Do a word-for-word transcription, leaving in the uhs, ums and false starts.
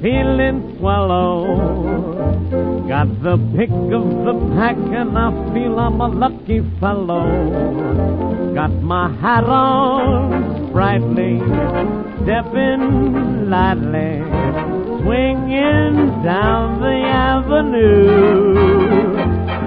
feeling swallow. Got the pick of the pack and I feel I'm a lucky fellow. Got my hat on sprightly, stepping lightly, swinging down the avenue.